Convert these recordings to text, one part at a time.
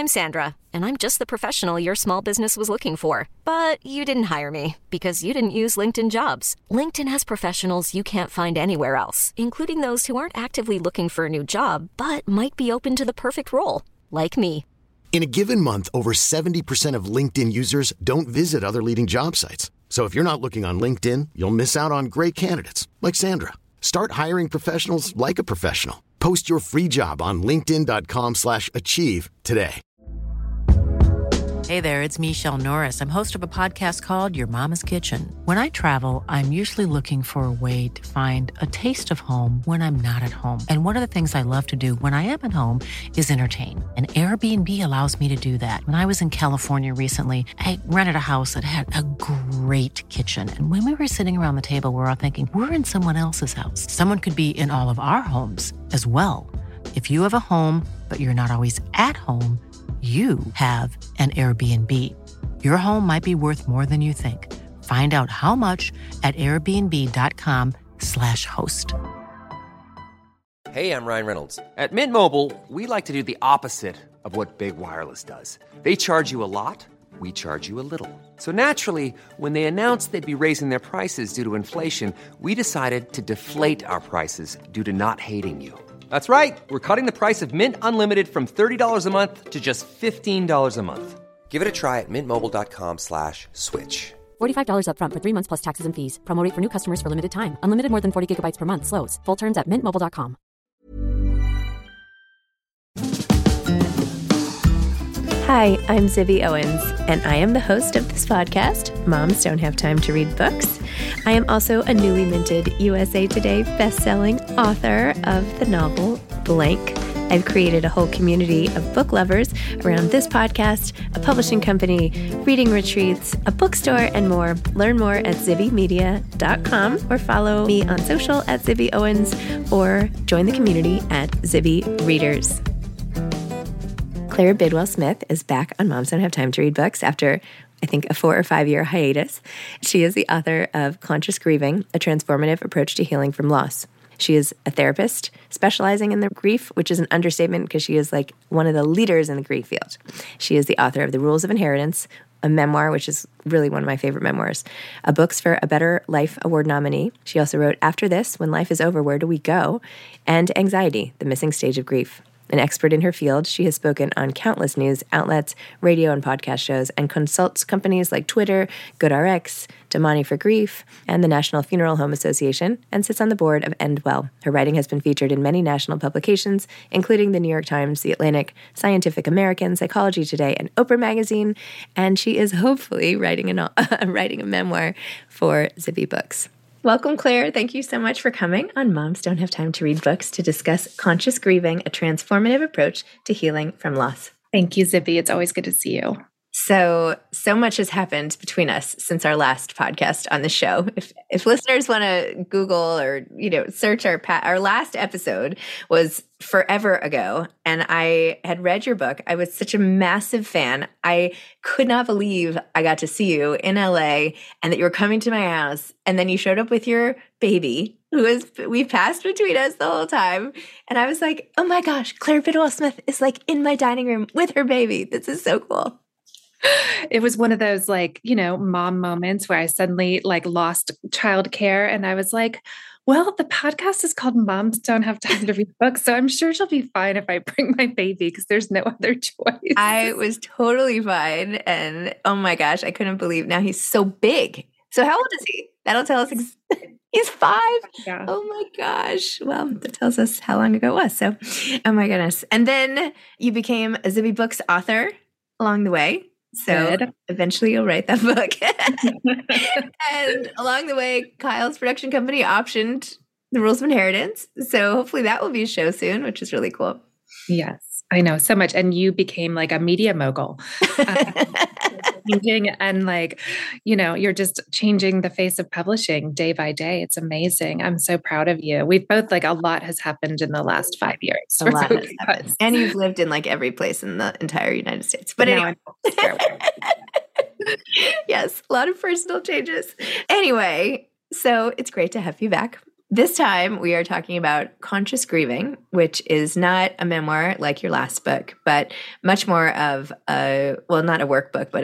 I'm Sandra, and I'm just the professional your small business was looking for. But you didn't hire me because you didn't use LinkedIn Jobs. LinkedIn has professionals you can't find anywhere else, including those who aren't actively looking for a new job, but might be open to the perfect role, like me. In a given month, over 70% of LinkedIn users don't visit other leading job sites. So if you're not looking on LinkedIn, you'll miss out on great candidates like Sandra. Start hiring professionals like a professional. Post your free job on linkedin.com/achieve today. Hey there, it's Michelle Norris. I'm host of a podcast called Your Mama's Kitchen. When I travel, I'm usually looking for a way to find a taste of home when I'm not at home. And one of the things I love to do when I am at home is entertain. And Airbnb allows me to do that. When I was in California recently, I rented a house that had a great kitchen. And when we were sitting around the table, we're all thinking, we're in someone else's house. Someone could be in all of our homes as well. If you have a home, but you're not always at home, you have an Airbnb. Your home might be worth more than you think. Find out how much at airbnb.com/host. Hey, I'm Ryan Reynolds. At Mint Mobile, we like to do the opposite of what Big Wireless does. They charge you a lot, we charge you a little. So naturally, when they announced they'd be raising their prices due to inflation, we decided to deflate our prices due to not hating you. That's right. We're cutting the price of Mint Unlimited from $30 a month to just $15 a month. Give it a try at mintmobile.com/switch. $45 up front for 3 months plus taxes and fees. Promo rate for new customers for limited time. Unlimited more than 40 gigabytes per month. Slows full terms at mintmobile.com. Hi, I'm Zibby Owens, and I am the host of this podcast, Moms Don't Have Time to Read Books. I am also a newly minted USA Today bestselling author of the novel Blank. I've created a whole community of book lovers around this podcast, a publishing company, reading retreats, a bookstore, and more. Learn more at zibbymedia.com or follow me on social at Zibby Owens or join the community at Zibby Readers. Claire Bidwell-Smith is back on Moms Don't Have Time to Read Books after, I think, a 4 or 5 year hiatus. She is the author of Conscious Grieving, A Transformative Approach to Healing from Loss. She is a therapist specializing in the grief, which is an understatement because she is like one of the leaders in the grief field. She is the author of The Rules of Inheritance, a memoir, which is really one of my favorite memoirs, a Books for a Better Life Award nominee. She also wrote After This, When Life is Over, Where Do We Go? And Anxiety, The Missing Stage of Grief. An expert in her field, she has spoken on countless news outlets, radio and podcast shows, and consults companies like Twitter, GoodRx, Damani for Grief, and the National Funeral Home Association, and sits on the board of Endwell. Her writing has been featured in many national publications, including the New York Times, The Atlantic, Scientific American, Psychology Today, and Oprah Magazine, and she is hopefully writing a memoir for Zibby Books. Welcome, Claire. Thank you so much for coming on Moms Don't Have Time to Read Books to discuss Conscious Grieving, a transformative approach to healing from loss. Thank you, Zibby. It's always good to see you. So much has happened between us since our last podcast on the show. If listeners want to Google or, search our last episode was forever ago, and I had read your book. I was such a massive fan. I could not believe I got to see you in LA and that you were coming to my house, and then you showed up with your baby, we passed between us the whole time. And I was like, oh my gosh, Claire Bidwell-Smith is like in my dining room with her baby. This is so cool. It was one of those mom moments where I suddenly lost childcare, and I was like, well, the podcast is called Moms Don't Have Time to Read Books, so I'm sure she'll be fine if I bring my baby because there's no other choice. I was totally fine, and oh my gosh, I couldn't believe now he's so big. So how old is he? That'll tell us. He's 5. Yeah. Oh my gosh. Well, that tells us how long ago it was. So, oh my goodness. And then you became a Zibby Books author along the way. So eventually you'll write that book. And along the way, Kyle's production company optioned The Rules of Inheritance. So hopefully that will be a show soon, which is really cool. Yes, I know so much. And you became like a media mogul. And you're just changing the face of publishing day by day. It's amazing. I'm so proud of you. We've both a lot has happened in the last 5 years. A lot has happened. And you've lived in every place in the entire United States. But anyway. Yes, a lot of personal changes. Anyway, so it's great to have you back. This time we are talking about conscious grieving, which is not a memoir like your last book, but much more of not a workbook, but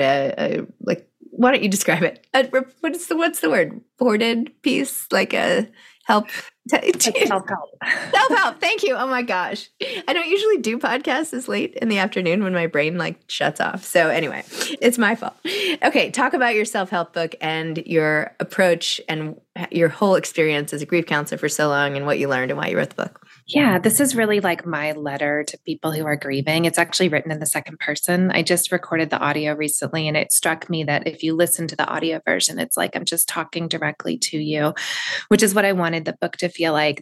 why don't you describe it? What's the word? Boarded piece, like a help. Self-help. Self-help. Thank you. Oh my gosh. I don't usually do podcasts this late in the afternoon when my brain shuts off. So anyway, it's my fault. Okay. Talk about your self-help book and your approach and your whole experience as a grief counselor for so long and what you learned and why you wrote the book. Yeah, this is really like my letter to people who are grieving. It's actually written in the second person. I just recorded the audio recently, and it struck me that if you listen to the audio version, it's like I'm just talking directly to you, which is what I wanted the book to feel like.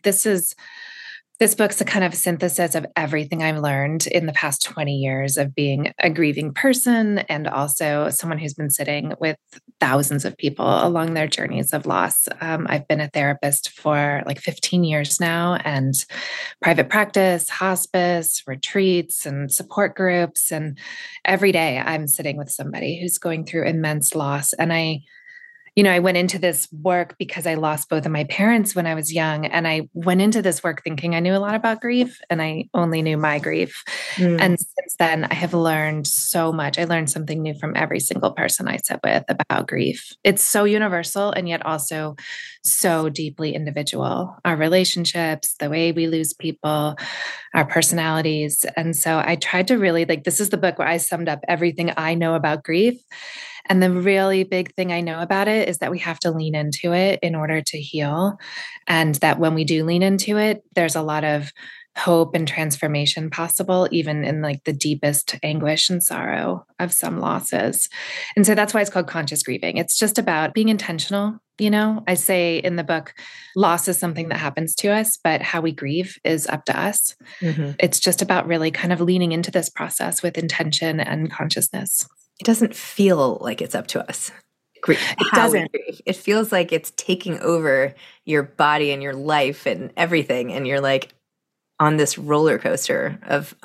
This book's a kind of synthesis of everything I've learned in the past 20 years of being a grieving person and also someone who's been sitting with thousands of people along their journeys of loss. I've been a therapist for 15 years now, and private practice, hospice, retreats, and support groups. And every day I'm sitting with somebody who's going through immense loss. And I went into this work because I lost both of my parents when I was young. And I went into this work thinking I knew a lot about grief, and I only knew my grief. And since then, I have learned so much. I learned something new from every single person I sit with about grief. It's so universal and yet also so deeply individual. Our relationships, the way we lose people, our personalities. And so I tried to really, this is the book where I summed up everything I know about grief. And the really big thing I know about it is that we have to lean into it in order to heal. And that when we do lean into it, there's a lot of hope and transformation possible, even in the deepest anguish and sorrow of some losses. And so that's why it's called conscious grieving. It's just about being intentional. I say in the book, loss is something that happens to us, but how we grieve is up to us. Mm-hmm. It's just about really kind of leaning into this process with intention and consciousness. It doesn't feel like it's up to us. It doesn't. It feels like it's taking over your body and your life and everything. And you're on this roller coaster of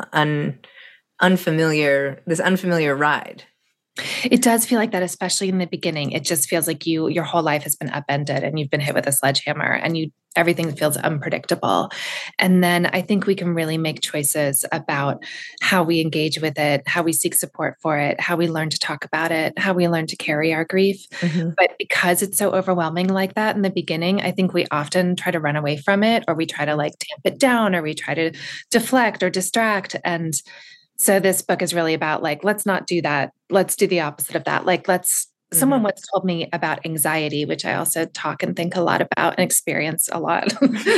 unfamiliar ride. It does feel like that, especially in the beginning. It just feels like your whole life has been upended and you've been hit with a sledgehammer and everything feels unpredictable. And then I think we can really make choices about how we engage with it, how we seek support for it, how we learn to talk about it, how we learn to carry our grief. Mm-hmm. But because it's so overwhelming like that in the beginning, I think we often try to run away from it, or we try to tamp it down, or we try to deflect or distract. And so this book is really about let's not do that. Let's do the opposite of that. Someone once told me about anxiety, which I also talk and think a lot about and experience a lot.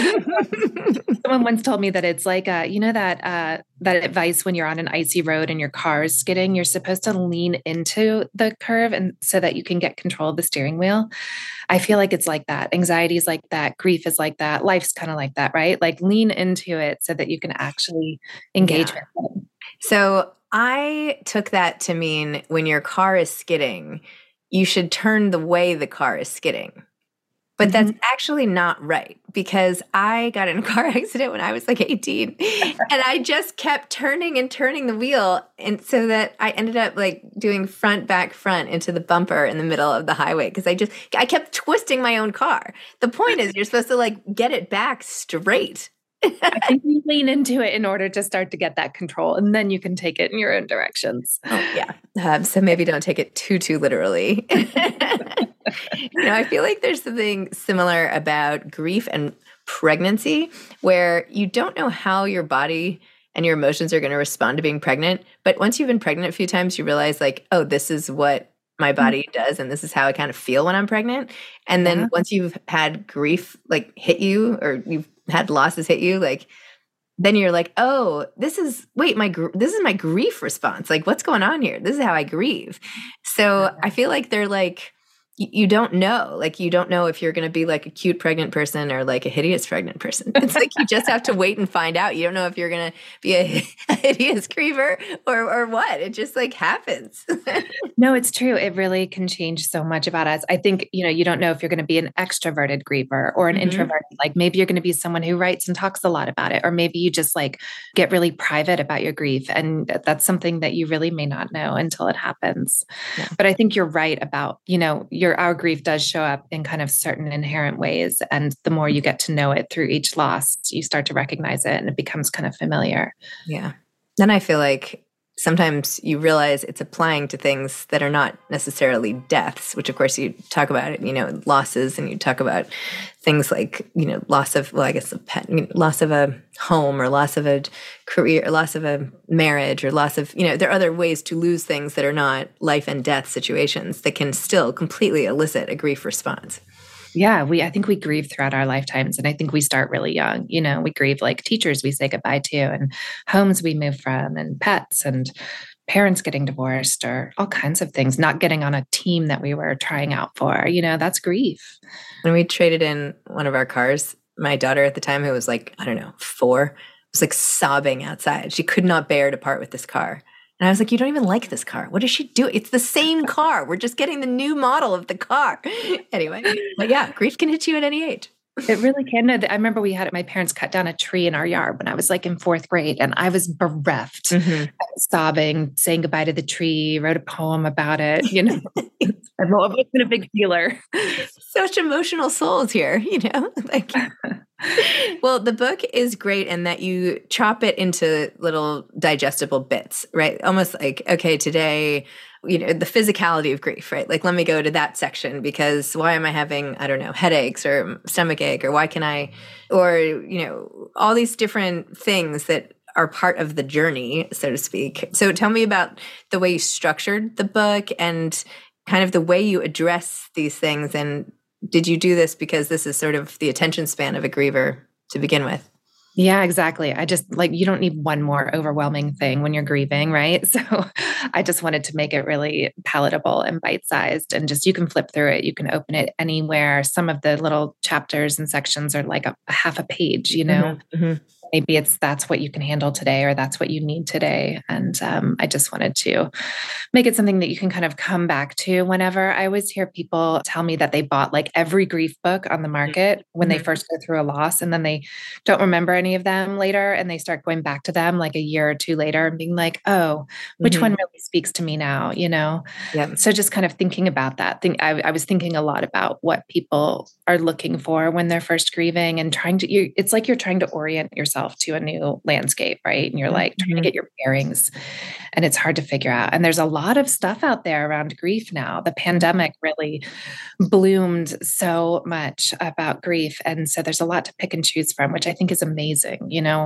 Someone once told me that it's that advice when you're on an icy road and your car is skidding, you're supposed to lean into the curve and so that you can get control of the steering wheel. I feel like it's like that. Anxiety is like that. Grief is like that. Life's kind of like that, right? Lean into it so that you can actually engage with it. So I took that to mean when your car is skidding, you should turn the way the car is skidding. But that's actually not right, because I got in a car accident when I was 18 and I just kept turning and turning the wheel. And so that I ended up doing front, back, front into the bumper in the middle of the highway because I kept twisting my own car. The point is you're supposed to get it back straight. I think you lean into it in order to start to get that control, and then you can take it in your own directions. Oh, yeah. So maybe don't take it too literally. I feel like there's something similar about grief and pregnancy, where you don't know how your body and your emotions are going to respond to being pregnant. But once you've been pregnant a few times, you realize oh, this is what my body does, and this is how I kind of feel when I'm pregnant. And then once you've had grief hit you, or you've had losses hit you, then you're oh, this is my grief response. What's going on here? This is how I grieve. So I feel like they're you don't know. You don't know if you're going to be a cute pregnant person or a hideous pregnant person. It's you just have to wait and find out. You don't know if you're going to be a hideous griever or what. It just happens. No, it's true. It really can change so much about us. I think, you don't know if you're going to be an extroverted griever or an introverted. Maybe you're going to be someone who writes and talks a lot about it, or maybe you just get really private about your grief. And that's something that you really may not know until it happens. Yeah. But I think you're right about, our grief does show up in kind of certain inherent ways. And the more you get to know it through each loss, you start to recognize it and it becomes kind of familiar. Yeah. Then I feel like sometimes you realize it's applying to things that are not necessarily deaths, which of course you talk about it, losses, and you talk about things like, loss of, well, I guess a pet, loss of a home, or loss of a career, or loss of a marriage, or loss of, there are other ways to lose things that are not life and death situations that can still completely elicit a grief response. Yeah, I think we grieve throughout our lifetimes. And I think we start really young. We grieve like teachers we say goodbye to, and homes we move from, and pets, and parents getting divorced, or all kinds of things, not getting on a team that we were trying out for. That's grief. When we traded in one of our cars, my daughter at the time, who was like, I don't know, 4, was like sobbing outside. She could not bear to part with this car. And I was like, you don't even like this car. What does she do? It's the same car. We're just getting the new model of the car. Anyway, but yeah, grief can hit you at any age. It really can. I remember my parents cut down a tree in our yard when I was like in 4th grade, and I was bereft, sobbing, saying goodbye to the tree, wrote a poem about it. I've always been a big feeler. Such emotional souls here, Well, the book is great in that you chop it into little digestible bits, right? Almost like, okay, today, the physicality of grief, right? Like, let me go to that section because why am I having, I don't know, headaches or stomach ache, or why can I, or, all these different things that are part of the journey, so to speak. So tell me about the way you structured the book and kind of the way you address these things. And did you do this because this is sort of the attention span of a griever to begin with? Yeah, exactly. I just you don't need one more overwhelming thing when you're grieving, right? So I just wanted to make it really palatable and bite-sized, and just, you can flip through it. You can open it anywhere. Some of the little chapters and sections are like a half a page, Maybe that's what you can handle today, or that's what you need today. And I just wanted to make it something that you can kind of come back to whenever. I always hear people tell me that they bought like every grief book on the market when they first go through a loss, and then they don't remember any of them later, and they start going back to them like a year or 2 later and being like, oh, which one really speaks to me now, Yeah. So just kind of thinking about that. I was thinking a lot about what people are looking for when they're first grieving, and it's like you're trying to orient yourself to a new landscape, right? And you're like trying to get your bearings, and it's hard to figure out. And there's a lot of stuff out there around grief now. The pandemic really bloomed so much about grief. And so there's a lot to pick and choose from, which I think is amazing.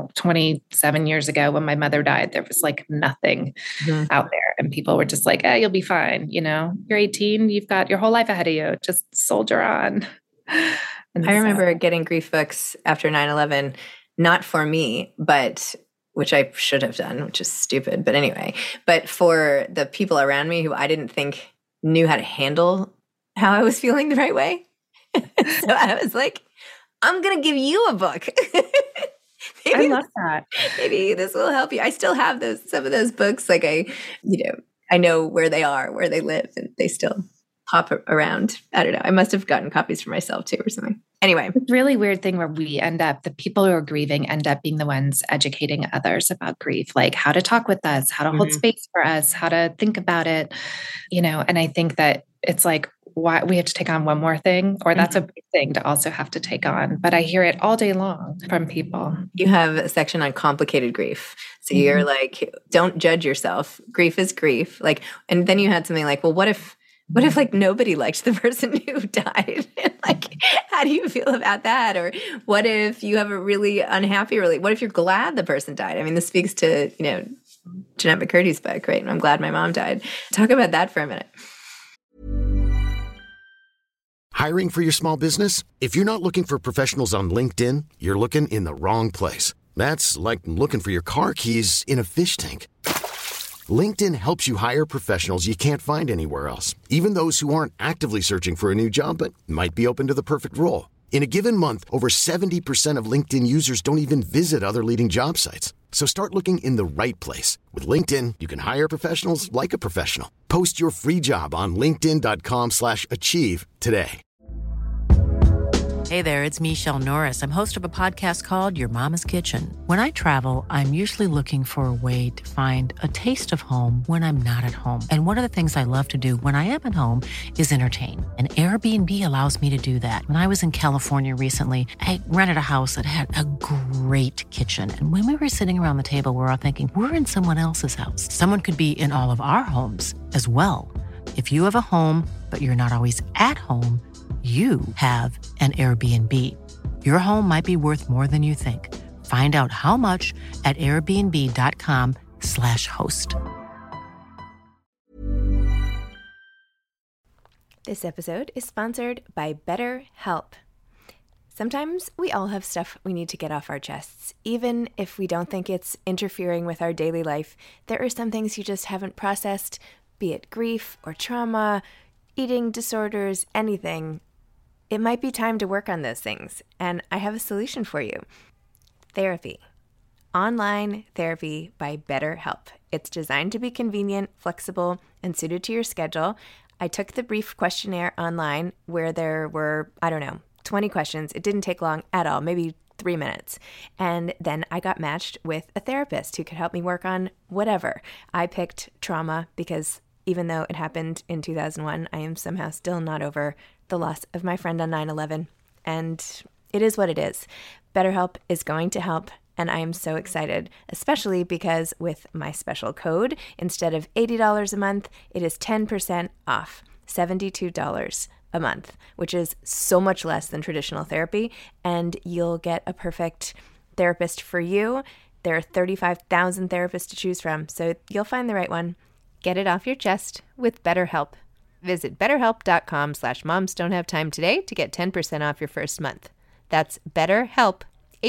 27 years ago when my mother died, there was like nothing out there. And people were just like, you'll be fine. You're 18, you've got your whole life ahead of you. Just soldier on. I remember getting grief books after 9/11, not for me, but which I should have done, which is stupid. But anyway, but for the people around me who I didn't think knew how to handle how I was feeling the right way. So I was like, I'm going to give you a book. I love that. Maybe this will help you. I still have some of those books. Like I know where they are, where they live, and they still pop around. I don't know. I must have gotten copies for myself too or something. Anyway. It's a really weird thing where the people who are grieving end up being the ones educating others about grief, like how to talk with us, how to hold space for us, how to think about it, and I think that it's like, why we have to take on one more thing, or that's a big thing to also have to take on. But I hear it all day long from people. You have a section on complicated grief. So you're like, don't judge yourself. Grief is grief. Like, and then you had something like, well, what if like nobody liked the person who died? Like, how do you feel about that? Or what if you have a really unhappy what if you're glad the person died? I mean, this speaks to, Jeanette McCurdy's book, right? And I'm glad my mom died. Talk about that for a minute. Hiring for your small business? If you're not looking for professionals on LinkedIn, you're looking in the wrong place. That's like looking for your car keys in a fish tank. LinkedIn helps you hire professionals you can't find anywhere else, even those who aren't actively searching for a new job but might be open to the perfect role. In a given month, over 70% of LinkedIn users don't even visit other leading job sites. So start looking in the right place. With LinkedIn, you can hire professionals like a professional. Post your free job on linkedin.com/achieve today. Hey there, it's Michelle Norris. I'm host of a podcast called Your Mama's Kitchen. When I travel, I'm usually looking for a way to find a taste of home when I'm not at home. And one of the things I love to do when I am at home is entertain. And Airbnb allows me to do that. When I was in California recently, I rented a house that had a great kitchen. And when we were sitting around the table, we were all thinking, we're in someone else's house. Someone could be in all of our homes as well. If you have a home, but you're not always at home, you have an Airbnb. Your home might be worth more than you think. Find out how much at airbnb.com/host. This episode is sponsored by BetterHelp. Sometimes we all have stuff we need to get off our chests. Even if we don't think it's interfering with our daily life, there are some things you just haven't processed, be it grief or trauma, eating disorders, anything. It might be time to work on those things, and I have a solution for you. Therapy. Online therapy by BetterHelp. It's designed to be convenient, flexible, and suited to your schedule. I took the brief questionnaire online where there were, 20 questions. It didn't take long at all, maybe 3 minutes. And then I got matched with a therapist who could help me work on whatever. I picked trauma because even though it happened in 2001, I am somehow still not over the loss of my friend on 9/11. And it is what it is. BetterHelp is going to help, and I am so excited, especially because with my special code, instead of $80 a month, it is 10% off, $72 a month, which is so much less than traditional therapy, and you'll get a perfect therapist for you. There are 35,000 therapists to choose from, so you'll find the right one. Get it off your chest with BetterHelp. Visit BetterHelp.com/momsdon'thavetime today to get 10% off your first month. That's BetterHelp,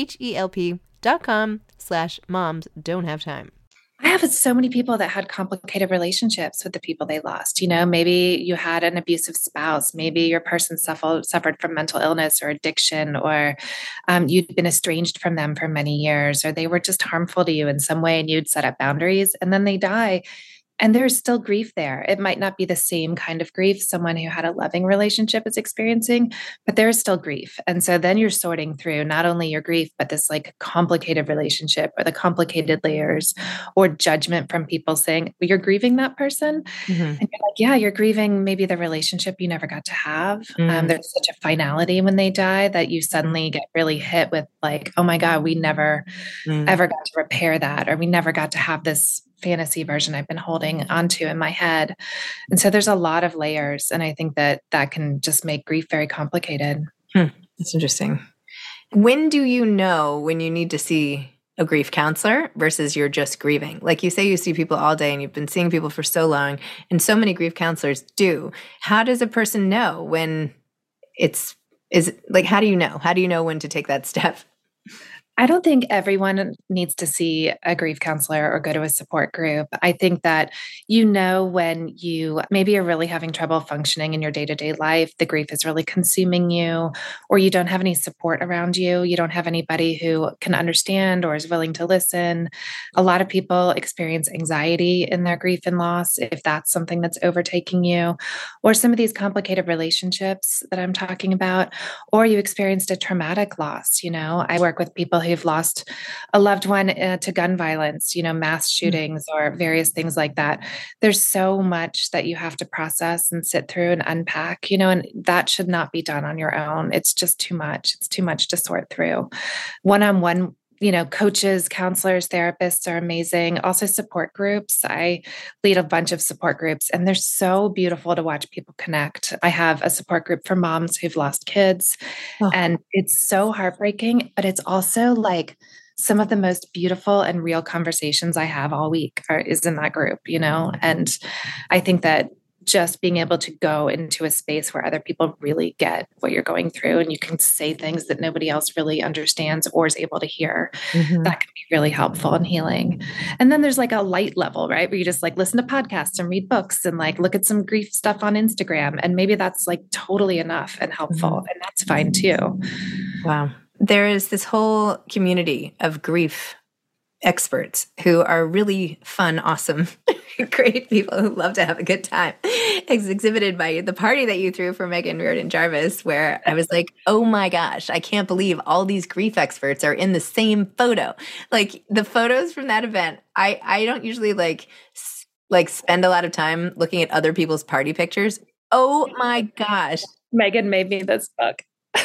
HELP.com/momsdon'thavetime. I have so many people that had complicated relationships with the people they lost. You know, maybe you had an abusive spouse. Maybe your person suffered from mental illness or addiction, or you'd been estranged from them for many years, or they were just harmful to you in some way and you'd set up boundaries and then they die. And there's still grief there. It might not be the same kind of grief someone who had a loving relationship is experiencing, but there is still grief. And so then you're sorting through not only your grief, but this like complicated relationship or the complicated layers or judgment from people saying, well, you're grieving that person. Mm-hmm. And you're like, yeah, you're grieving maybe the relationship you never got to have. Mm-hmm. There's such a finality when they die that you suddenly get really hit with like, oh my God, we never ever got to repair that, or we never got to have this fantasy version I've been holding onto in my head. And so there's a lot of layers. And I think that that can just make grief very complicated. That's interesting. When do you know when you need to see a grief counselor versus you're just grieving? Like you say, you see people all day and you've been seeing people for so long, and so many grief counselors do. How does a person know when how do you know? How do you know when to take that step? I don't think everyone needs to see a grief counselor or go to a support group. I think that you know when you maybe are really having trouble functioning in your day-to-day life, the grief is really consuming you, or you don't have any support around you. You don't have anybody who can understand or is willing to listen. A lot of people experience anxiety in their grief and loss, if that's something that's overtaking you, or some of these complicated relationships that I'm talking about, or you experienced a traumatic loss. You know, I work with people who've lost a loved one to gun violence, you know, mass shootings or various things like that. There's so much that you have to process and sit through and unpack, you know, and that should not be done on your own. It's just too much. It's too much to sort through. One-on-one, you know, coaches, counselors, therapists are amazing. Also support groups. I lead a bunch of support groups and they're so beautiful to watch people connect. I have a support group for moms who've lost kids and it's so heartbreaking, but it's also like some of the most beautiful and real conversations I have all week is in that group, you know? And I think that just being able to go into a space where other people really get what you're going through and you can say things that nobody else really understands or is able to hear, that can be really helpful and healing. And then there's like a light level, right? Where you just like listen to podcasts and read books and like look at some grief stuff on Instagram. And maybe that's like totally enough and helpful. And that's fine too. Wow. There is this whole community of grief experts who are really fun, awesome, great people who love to have a good time. exhibited by the party that you threw for Megan Riordan Jarvis, where I was like, oh my gosh, I can't believe all these grief experts are in the same photo. Like the photos from that event, I don't usually like spend a lot of time looking at other people's party pictures. Oh my gosh. Megan made me this book.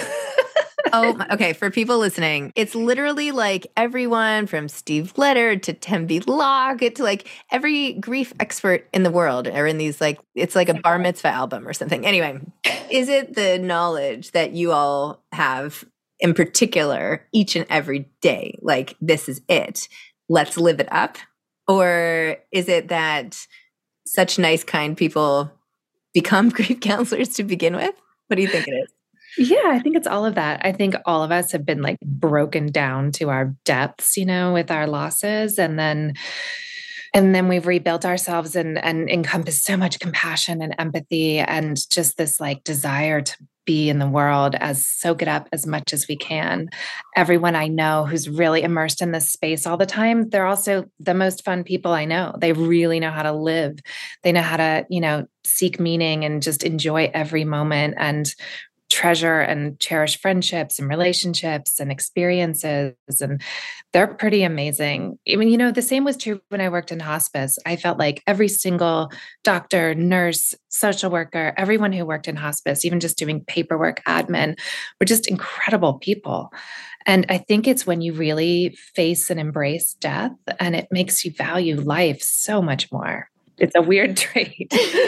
Okay. For people listening, it's literally like everyone from Steve Leonard to Tembi Locke to like every grief expert in the world are in these, like, it's like a bar mitzvah album or something. Anyway, is it the knowledge that you all have in particular each and every day? Like, this is it. Let's live it up. Or is it that such nice, kind people become grief counselors to begin with? What do you think it is? Yeah, I think it's all of that. I think all of us have been like broken down to our depths, with our losses. And then we've rebuilt ourselves and encompassed so much compassion and empathy and just this like desire to be in the world, soak it up as much as we can. Everyone I know who's really immersed in this space all the time, they're also the most fun people I know. They really know how to live. They know how to, seek meaning and just enjoy every moment and treasure and cherish friendships and relationships and experiences. And they're pretty amazing. I mean, the same was true when I worked in hospice. I felt like every single doctor, nurse, social worker, everyone who worked in hospice, even just doing paperwork, admin, were just incredible people. And I think it's when you really face and embrace death, and it makes you value life so much more. It's a weird trait.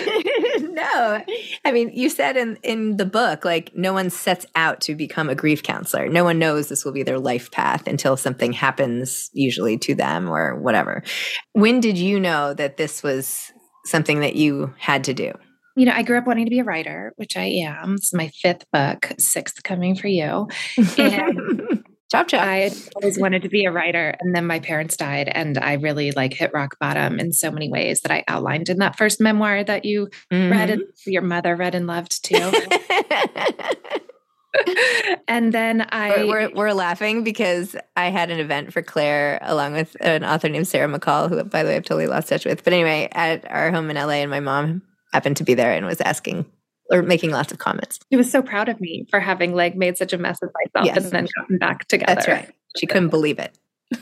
No, I mean, you said in the book, like, no one sets out to become a grief counselor. No one knows this will be their life path until something happens, usually to them or whatever. When did you know that this was something that you had to do? I grew up wanting to be a writer, which I am. It's my 5th book, 6th coming for you. And Chop, chop. I always wanted to be a writer. And then my parents died and I really hit rock bottom in so many ways that I outlined in that first memoir that you read and your mother read and loved too. And then we're laughing because I had an event for Claire along with an author named Sarah McCall, who, by the way, I've totally lost touch with. But anyway, at our home in LA, and my mom happened to be there and was asking or making lots of comments. She was so proud of me for having made such a mess of myself and then gotten back together. That's right. She couldn't believe it.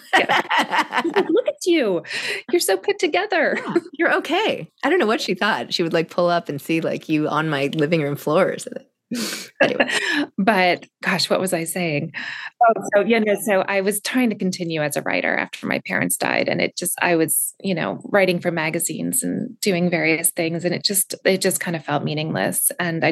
Look at you. You're so put together. Yeah, you're okay. I don't know what she thought. She would pull up and see you on my living room floor or something. Anyway. But gosh, what was I saying? So I was trying to continue as a writer after my parents died. And I was, writing for magazines and doing various things. And it just kind of felt meaningless. And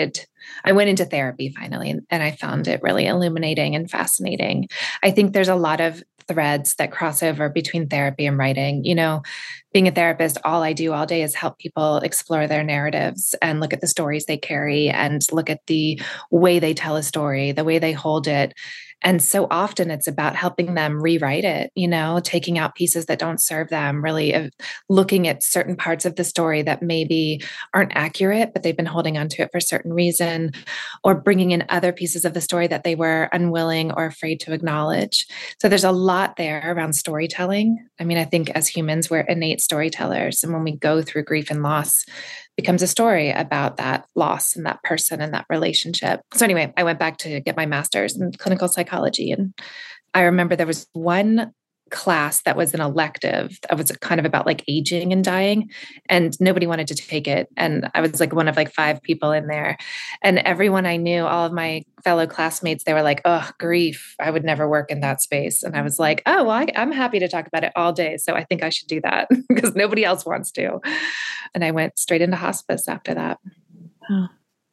I went into therapy finally, and I found it really illuminating and fascinating. I think there's a lot of threads that cross over between therapy and writing. Being a therapist, all I do all day is help people explore their narratives and look at the stories they carry and look at the way they tell a story, the way they hold it. And so often it's about helping them rewrite it, taking out pieces that don't serve them, really looking at certain parts of the story that maybe aren't accurate, but they've been holding on to it for a certain reason, or bringing in other pieces of the story that they were unwilling or afraid to acknowledge. So there's a lot there around storytelling. I mean, I think as humans, we're innate storytellers. And when we go through grief and loss, becomes a story about that loss and that person and that relationship. So anyway, I went back to get my master's in clinical psychology. And I remember there was one class that was an elective that was kind of about aging and dying, and nobody wanted to take it. And I was one of 5 people in there, and everyone I knew, all of my fellow classmates, they were like, oh, grief, I would never work in that space. And I was like, oh, well, I'm happy to talk about it all day. So I think I should do that because nobody else wants to. And I went straight into hospice after that. Oh.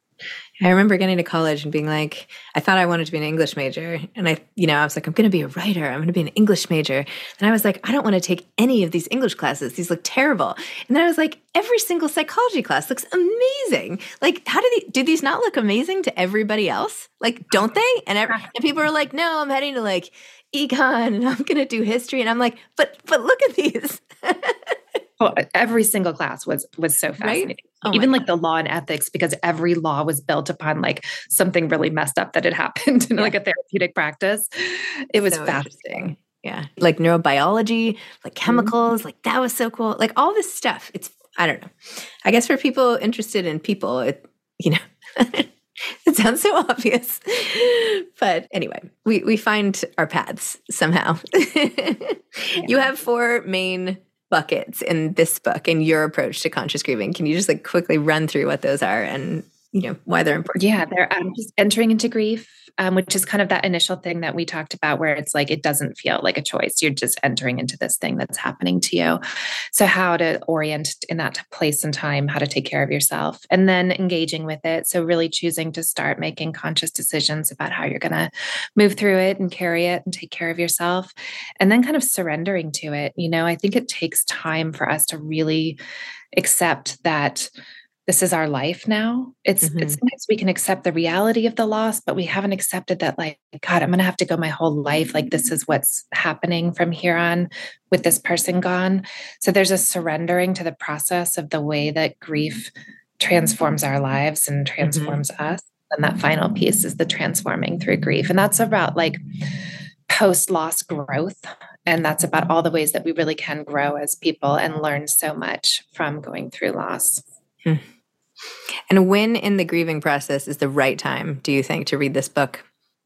I remember getting to college and being I thought I wanted to be an English major. And I was I'm going to be a writer. I'm going to be an English major. And I was I don't want to take any of these English classes. These look terrible. And then I was every single psychology class looks amazing. How do these not look amazing to everybody else? Don't they? And people are no, I'm heading to econ and I'm going to do history. And I'm but look at these. Well, every single class was so fascinating. Right? Oh, even the law and ethics, because every law was built upon something really messed up that had happened in a therapeutic practice. It was so fascinating. Yeah. Neurobiology, chemicals, that was so cool. All this stuff. It's I don't know. I guess for people interested in people, it sounds so obvious. But anyway, we find our paths somehow. You have 4 main buckets in this book in your approach to conscious grieving. Can you just quickly run through what those are and why they're important? Yeah, they're just entering into grief, which is kind of that initial thing that we talked about where it's it doesn't feel like a choice. You're just entering into this thing that's happening to you. So how to orient in that place and time, how to take care of yourself, and then engaging with it. So really choosing to start making conscious decisions about how you're going to move through it and carry it and take care of yourself, and then kind of surrendering to it. I think it takes time for us to really accept that this is our life now. It's sometimes we can accept the reality of the loss, but we haven't accepted that God, I'm going to have to go my whole life. This is what's happening from here on with this person gone. So there's a surrendering to the process of the way that grief transforms our lives and transforms us. And that final piece is the transforming through grief. And that's about post-loss growth. And that's about all the ways that we really can grow as people and learn so much from going through loss. And when in the grieving process is the right time, do you think, to read this book?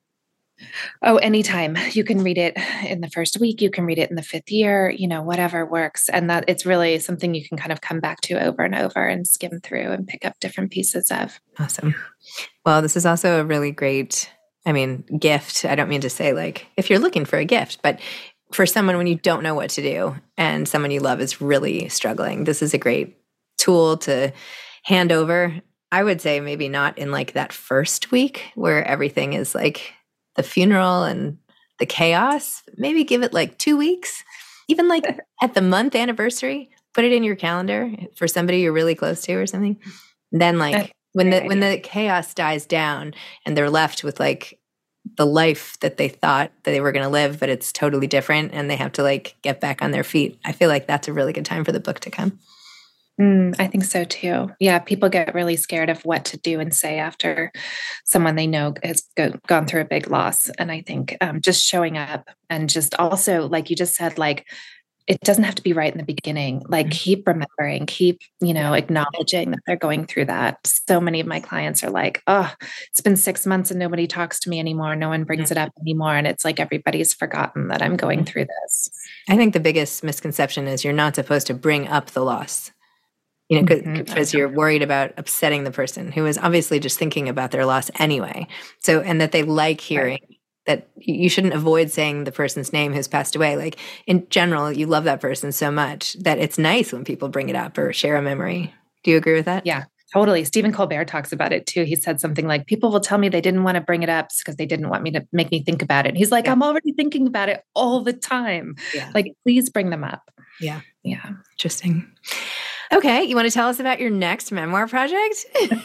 Oh, anytime. You can read it in the first week. You can read it in the 5th year, whatever works. And that it's really something you can kind of come back to over and over and skim through and pick up different pieces of. Awesome. Well, this is also a really great, gift. I don't mean to say if you're looking for a gift, but for someone when you don't know what to do and someone you love is really struggling, this is a great tool to hand over. I would say maybe not in that first week where everything is the funeral and the chaos. Maybe give it 2 weeks, even at the month anniversary, put it in your calendar for somebody you're really close to or something. And then when the chaos dies down and they're left with the life that they thought that they were going to live, but it's totally different and they have to get back on their feet. I feel that's a really good time for the book to come. I think so too. Yeah, people get really scared of what to do and say after someone they know has gone through a big loss. And I think just showing up and just also, like you just said, it doesn't have to be right in the beginning. Keep remembering, keep, acknowledging that they're going through that. So many of my clients are it's been 6 months and nobody talks to me anymore. No one brings it up anymore. And it's everybody's forgotten that I'm going through this. I think the biggest misconception is you're not supposed to bring up the loss. Because you're worried about upsetting the person who is obviously just thinking about their loss anyway. So, and that they hearing that you shouldn't avoid saying the person's name who's passed away. In general, you love that person so much that it's nice when people bring it up or share a memory. Do you agree with that? Yeah, totally. Stephen Colbert talks about it too. He said something people will tell me they didn't want to bring it up because they didn't want me to make me think about it. And he's I'm already thinking about it all the time. Yeah. Please bring them up. Yeah. Yeah. Interesting. Okay, you want to tell us about your next memoir project?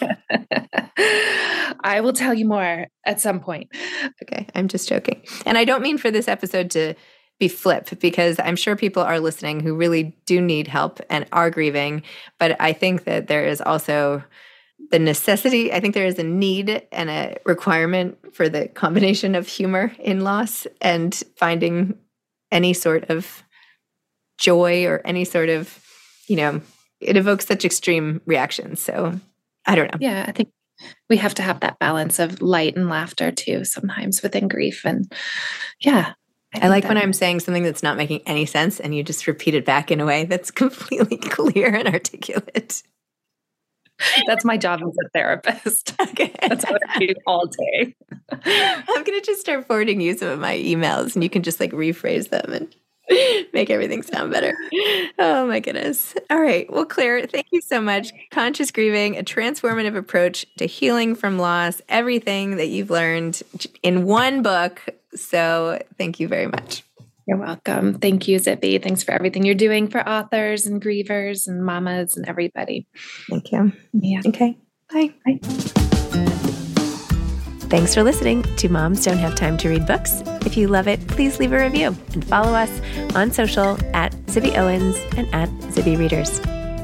I will tell you more at some point. Okay, I'm just joking. And I don't mean for this episode to be flip, because I'm sure people are listening who really do need help and are grieving. But I think that there is also the necessity, I think there is a need and a requirement for the combination of humor in loss and finding any sort of joy or any sort of, it evokes such extreme reactions. So I don't know. Yeah, I think we have to have that balance of light and laughter too, sometimes within grief. And yeah. I like when I'm saying something that's not making any sense and you just repeat it back in a way that's completely clear and articulate. That's my job as a therapist. Okay. That's what I do all day. I'm going to just start forwarding you some of my emails and you can just rephrase them and make everything sound better. Oh my goodness. All right. Well, Claire, thank you so much. Conscious Grieving, a transformative approach to healing from loss, everything that you've learned in one book. So thank you very much. You're welcome. Thank you, Zippy. Thanks for everything you're doing for authors and grievers and mamas and everybody. Thank you. Yeah. Okay. Bye. Bye. Thanks for listening to Moms Don't Have Time to Read Books. If you love it, please leave a review and follow us on social at Zibby Owens and at Zibby Readers.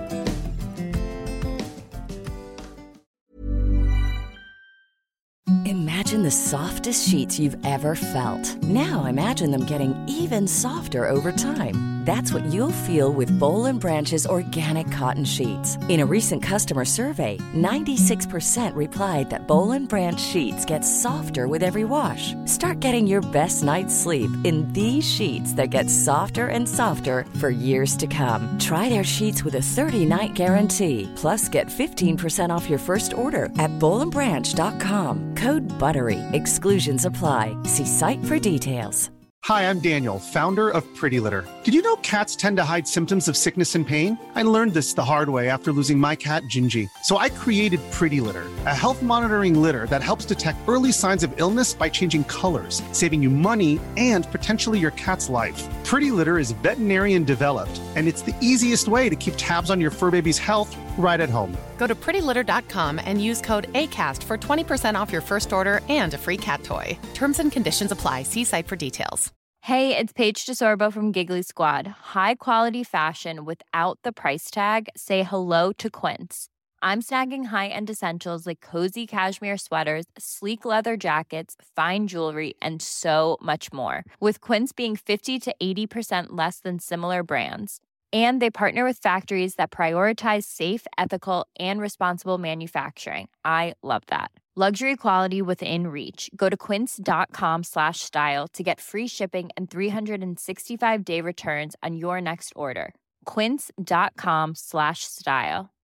Imagine the softest sheets you've ever felt. Now imagine them getting even softer over time. That's what you'll feel with Boll & Branch's organic cotton sheets. In a recent customer survey, 96% replied that Boll & Branch sheets get softer with every wash. Start getting your best night's sleep in these sheets that get softer and softer for years to come. Try their sheets with a 30-night guarantee. Plus, get 15% off your first order at bollandbranch.com. Code BUTTERY. Exclusions apply. See site for details. Hi, I'm Daniel, founder of Pretty Litter. Did you know cats tend to hide symptoms of sickness and pain? I learned this the hard way after losing my cat, Gingy. So I created Pretty Litter, a health monitoring litter that helps detect early signs of illness by changing colors, saving you money and potentially your cat's life. Pretty Litter is veterinarian developed, and it's the easiest way to keep tabs on your fur baby's health right at home. Go to prettylitter.com and use code ACAST for 20% off your first order and a free cat toy. Terms and conditions apply. See site for details. Hey, it's Paige DeSorbo from Giggly Squad. High quality fashion without the price tag. Say hello to Quince. I'm snagging high-end essentials like cozy cashmere sweaters, sleek leather jackets, fine jewelry, and so much more. With Quince being 50 to 80% less than similar brands. And they partner with factories that prioritize safe, ethical, and responsible manufacturing. I love that. Luxury quality within reach. Go to quince.com/style to get free shipping and 365-day returns on your next order. Quince.com/style.